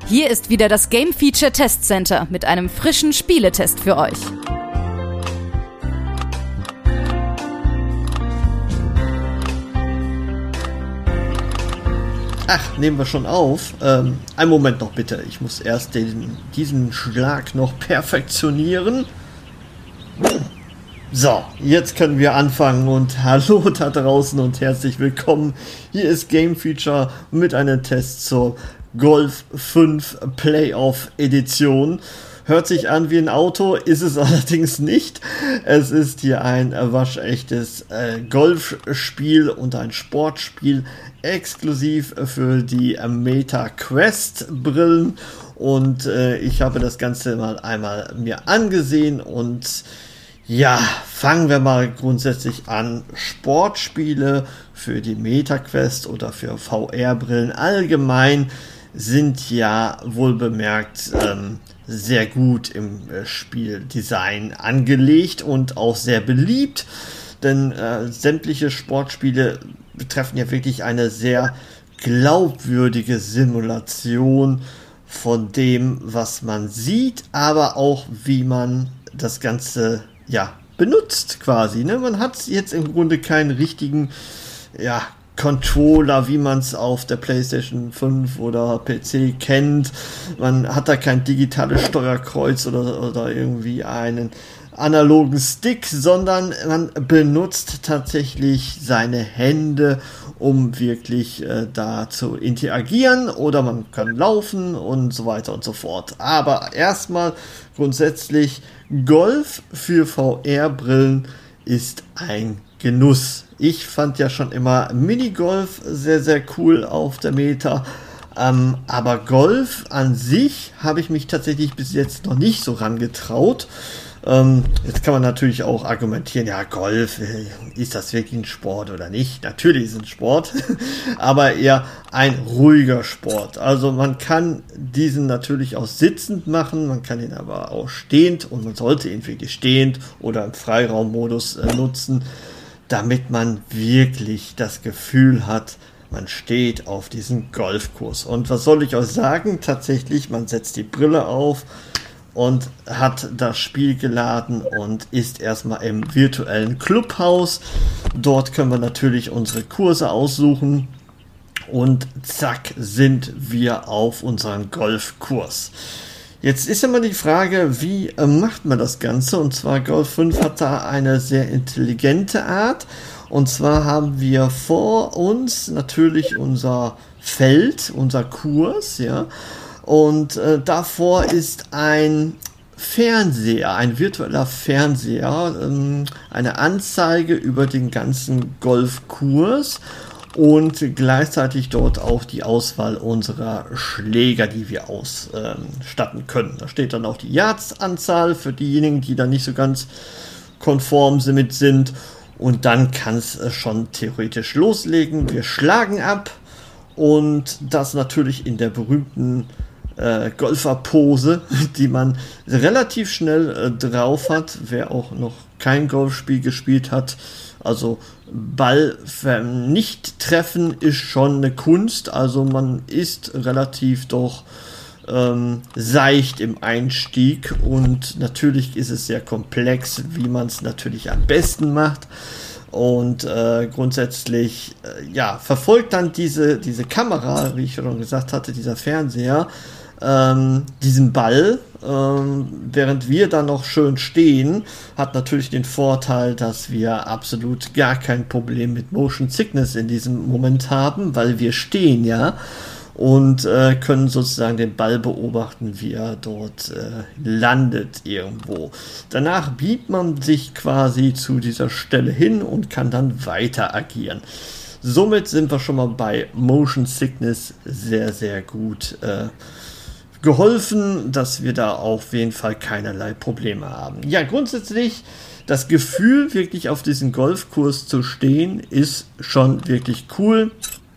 Hier ist wieder das Game Feature Test Center mit einem frischen Spieletest für euch. Ach, nehmen wir schon auf. Einen Moment noch bitte. Ich muss erst diesen Schlag noch perfektionieren. So, jetzt können wir anfangen und hallo da draußen und herzlich willkommen. Hier ist Game Feature mit einem Test zur Golf 5 Playoff Edition. Hört sich an wie ein Auto, ist es allerdings nicht. Es ist hier ein waschechtes Golfspiel und ein Sportspiel exklusiv für die Meta Quest Brillen. Und ich habe das Ganze mal einmal mir angesehen und ja, fangen wir mal grundsätzlich an. Sportspiele für die Meta Quest oder für VR-Brillen allgemein sind ja wohl bemerkt sehr gut im Spieldesign angelegt und auch sehr beliebt, denn sämtliche Sportspiele betreffen ja wirklich eine sehr glaubwürdige Simulation von dem, was man sieht, aber auch wie man das Ganze benutzt quasi. Ne? Man hat jetzt im Grunde keinen richtigen Controller, wie man es auf der PlayStation 5 oder PC kennt. Man hat da kein digitales Steuerkreuz oder irgendwie einen analogen Stick, sondern man benutzt tatsächlich seine Hände, um wirklich da zu interagieren, oder man kann laufen und so weiter und so fort. Aber erstmal grundsätzlich, Golf für VR-Brillen ist ein Genuss. Ich fand ja schon immer Minigolf sehr, sehr cool auf der Meta. Aber Golf an sich habe ich mich tatsächlich bis jetzt noch nicht so rangetraut. Jetzt kann man natürlich auch argumentieren, ja, Golf, ist das wirklich ein Sport oder nicht? Natürlich ist es ein Sport, aber eher ein ruhiger Sport. Also man kann diesen natürlich auch sitzend machen, man kann ihn aber auch stehend, und man sollte ihn wirklich stehend oder im Freiraummodus nutzen, damit man wirklich das Gefühl hat, man steht auf diesem Golfkurs. Und was soll ich euch sagen? Tatsächlich, man setzt die Brille auf und hat das Spiel geladen und ist erstmal im virtuellen Clubhaus. Dort können wir natürlich unsere Kurse aussuchen und zack, sind wir auf unserem Golfkurs. Jetzt ist immer die Frage, wie macht man das Ganze? Und zwar Golf 5 hat da eine sehr intelligente Art. Und zwar haben wir vor uns natürlich unser Feld, unser Kurs, ja. Und davor ist ein Fernseher, ein virtueller Fernseher, eine Anzeige über den ganzen Golfkurs und gleichzeitig dort auch die Auswahl unserer Schläger, die wir ausstatten können. Da steht dann auch die Yards-Anzahl für diejenigen, die da nicht so ganz konform damit sind. Und dann kann es schon theoretisch loslegen. Wir schlagen ab und das natürlich in der berühmten Golferpose, die man relativ schnell drauf hat, wer auch noch kein Golfspiel gespielt hat. Also Ball nicht treffen ist schon eine Kunst, also man ist relativ doch seicht im Einstieg, und natürlich ist es sehr komplex, wie man es natürlich am besten macht. Und grundsätzlich verfolgt dann diese Kamera, wie ich schon gesagt hatte, dieser Fernseher, diesen Ball, während wir dann noch schön stehen, hat natürlich den Vorteil, dass wir absolut gar kein Problem mit Motion Sickness in diesem Moment haben, weil wir stehen ja und können sozusagen den Ball beobachten, wie er dort landet irgendwo. Danach beamt man sich quasi zu dieser Stelle hin und kann dann weiter agieren. Somit sind wir schon mal bei Motion Sickness sehr, sehr gut geholfen, dass wir da auf jeden Fall keinerlei Probleme haben. Ja, grundsätzlich das Gefühl, wirklich auf diesem Golfkurs zu stehen, ist schon wirklich cool.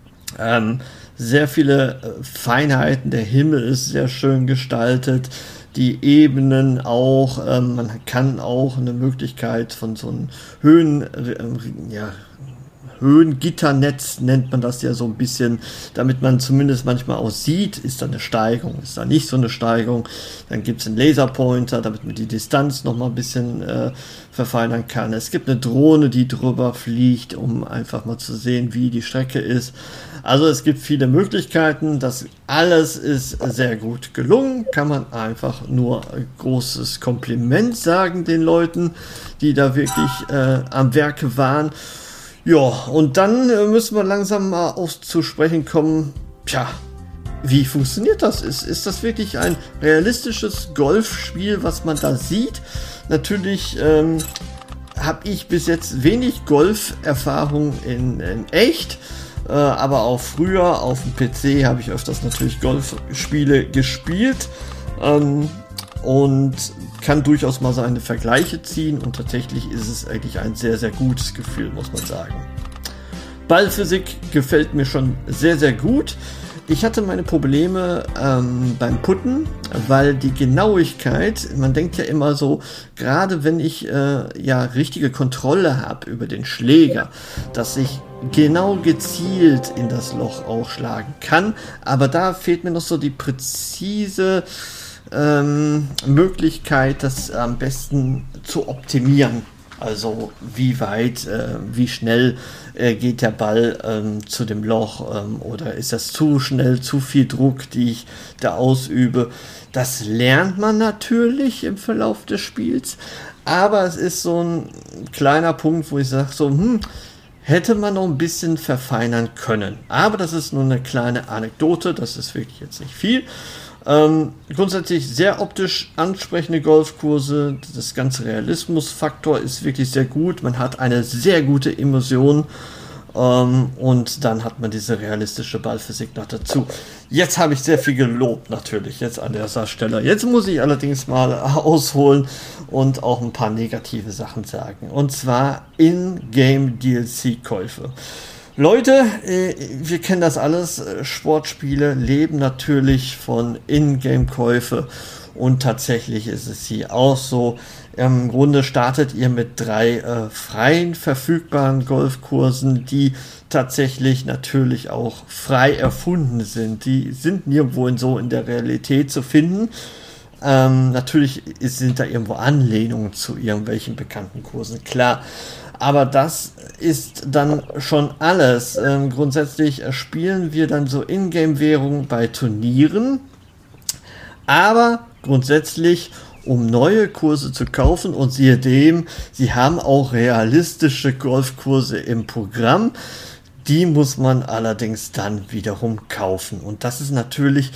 Sehr viele Feinheiten, der Himmel ist sehr schön gestaltet, die Ebenen auch, man kann auch eine Möglichkeit von so einem Höhengitternetz nennt man das ja so ein bisschen, damit man zumindest manchmal auch sieht, ist da eine Steigung, ist da nicht so eine Steigung. Dann gibt es einen Laserpointer, damit man die Distanz nochmal ein bisschen verfeinern kann. Es gibt eine Drohne, die drüber fliegt, um einfach mal zu sehen, wie die Strecke ist. Also es gibt viele Möglichkeiten. Das alles ist sehr gut gelungen. Kann man einfach nur ein großes Kompliment sagen den Leuten, die da wirklich am Werke waren. Ja, und dann müssen wir langsam mal zu sprechen kommen. Tja, wie funktioniert das? Ist das wirklich ein realistisches Golfspiel, was man da sieht? Natürlich habe ich bis jetzt wenig Golferfahrung in echt, aber auch früher auf dem PC habe ich öfters natürlich Golfspiele gespielt und kann durchaus mal seine Vergleiche ziehen, und tatsächlich ist es eigentlich ein sehr, sehr gutes Gefühl, muss man sagen. Ballphysik gefällt mir schon sehr, sehr gut. Ich hatte meine Probleme beim Putten, weil die Genauigkeit, man denkt ja immer so, gerade wenn ich richtige Kontrolle habe über den Schläger, dass ich genau gezielt in das Loch auch schlagen kann, aber da fehlt mir noch so die präzise Möglichkeit, das am besten zu optimieren. Also wie weit, wie schnell geht der Ball zu dem Loch, oder ist das zu schnell, zu viel Druck, die ich da ausübe. Das lernt man natürlich im Verlauf des Spiels, aber es ist so ein kleiner Punkt, wo ich sage so, hätte man noch ein bisschen verfeinern können. Aber das ist nur eine kleine Anekdote, das ist wirklich jetzt nicht viel. Grundsätzlich sehr optisch ansprechende Golfkurse, das ganze Realismusfaktor ist wirklich sehr gut, man hat eine sehr gute Immersion und dann hat man diese realistische Ballphysik noch dazu. Jetzt habe ich sehr viel gelobt natürlich, jetzt an dieser Stelle. Jetzt muss ich allerdings mal ausholen und auch ein paar negative Sachen sagen, und zwar In-Game DLC-Käufe. Leute, wir kennen das alles, Sportspiele leben natürlich von In-Game-Käufe, und tatsächlich ist es hier auch so. Im Grunde startet ihr mit 3 freien verfügbaren Golfkursen, die tatsächlich natürlich auch frei erfunden sind. Die sind nirgendwo in der Realität zu finden. Natürlich sind da irgendwo Anlehnungen zu irgendwelchen bekannten Kursen, klar. Aber das ist dann schon alles. Grundsätzlich spielen wir dann so Ingame-Währung bei Turnieren, aber grundsätzlich, um neue Kurse zu kaufen, und siehe dem, sie haben auch realistische Golfkurse im Programm, die muss man allerdings dann wiederum kaufen. Und das ist natürlich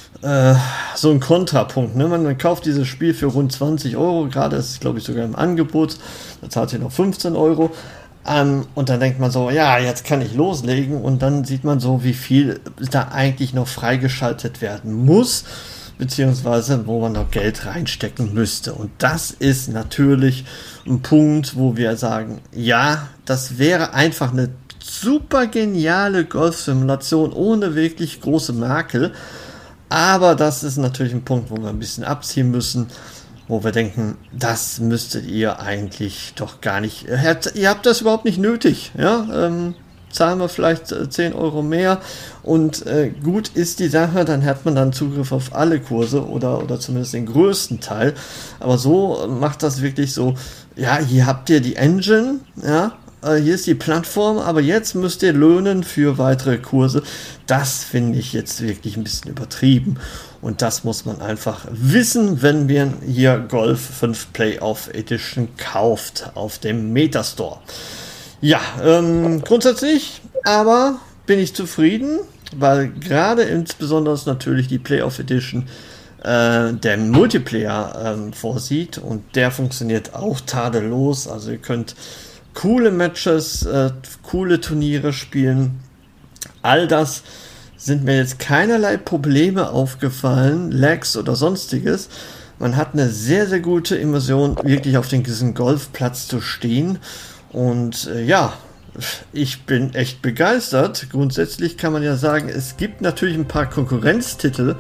so ein Kontrapunkt, ne? Man kauft dieses Spiel für rund 20 Euro, gerade ist es, glaube ich, sogar im Angebot, da zahlt ihr noch 15 Euro, und dann denkt man so, ja, jetzt kann ich loslegen, und dann sieht man so, wie viel da eigentlich noch freigeschaltet werden muss, beziehungsweise wo man noch Geld reinstecken müsste, und das ist natürlich ein Punkt, wo wir sagen, ja, das wäre einfach eine super geniale Golfsimulation ohne wirklich große Makel. Aber das ist natürlich ein Punkt, wo wir ein bisschen abziehen müssen, wo wir denken, das müsstet ihr eigentlich doch gar nicht, ihr habt das überhaupt nicht nötig, ja, zahlen wir vielleicht 10 Euro mehr, und gut ist die Sache, dann hat man dann Zugriff auf alle Kurse oder zumindest den größten Teil, aber so macht das wirklich so, ja, hier habt ihr die Engine, ja, hier ist die Plattform, aber jetzt müsst ihr löhnen für weitere Kurse. Das finde ich jetzt wirklich ein bisschen übertrieben. Und das muss man einfach wissen, wenn man hier Golf 5 Playoff Edition kauft auf dem Metastore. Ja, grundsätzlich aber bin ich zufrieden, weil gerade insbesondere natürlich die Playoff Edition der Multiplayer vorsieht, und der funktioniert auch tadellos. Also ihr könnt coole Matches, coole Turniere spielen. All das sind mir jetzt keinerlei Probleme aufgefallen, Lags oder sonstiges. Man hat eine sehr, sehr gute Immersion, wirklich auf diesem Golfplatz zu stehen. Und ja, ich bin echt begeistert. Grundsätzlich kann man ja sagen, es gibt natürlich ein paar Konkurrenztitel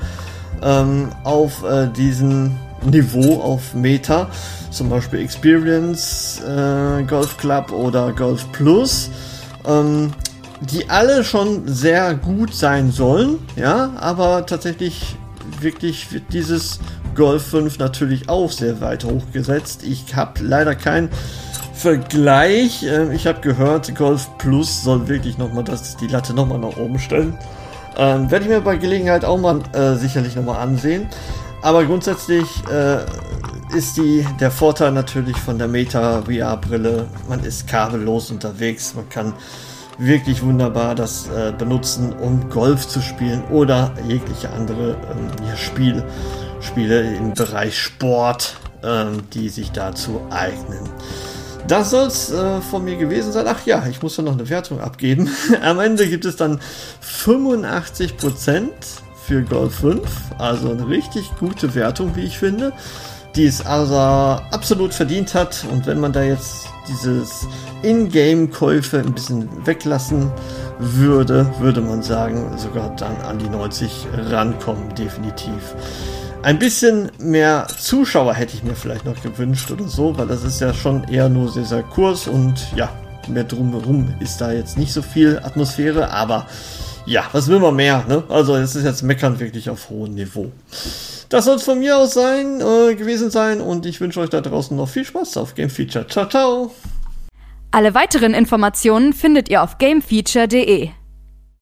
auf diesem Niveau, auf Meta, zum Beispiel Experience Golf Club oder Golf Plus, die alle schon sehr gut sein sollen, ja, aber tatsächlich wirklich wird dieses Golf 5 natürlich auch sehr weit hochgesetzt. Ich habe leider keinen Vergleich. Ich habe gehört, Golf Plus soll wirklich nochmal die Latte nochmal nach oben stellen. Werde ich mir bei Gelegenheit auch mal sicherlich nochmal ansehen. Aber grundsätzlich ist der Vorteil natürlich von der Meta VR-Brille, man ist kabellos unterwegs, man kann wirklich wunderbar das benutzen, um Golf zu spielen oder jegliche andere Spiele im Bereich Sport, die sich dazu eignen. Das soll es von mir gewesen sein. Ach ja, ich muss ja noch eine Wertung abgeben. Am Ende gibt es dann 85% für Golf 5, also eine richtig gute Wertung, wie ich finde, die es also absolut verdient hat. Und wenn man da jetzt dieses In-Game-Käufe ein bisschen weglassen würde man sagen, sogar dann an die 90 rankommen, definitiv. Ein bisschen mehr Zuschauer hätte ich mir vielleicht noch gewünscht oder so, weil das ist ja schon eher nur dieser Kurs und ja, mehr drumherum ist da jetzt nicht so viel Atmosphäre, aber ja, was will man mehr, ne? Also es ist jetzt Meckern wirklich auf hohem Niveau. Das soll es von mir aus gewesen sein und ich wünsche euch da draußen noch viel Spaß auf Game Feature. Ciao, ciao! Alle weiteren Informationen findet ihr auf gamefeature.de.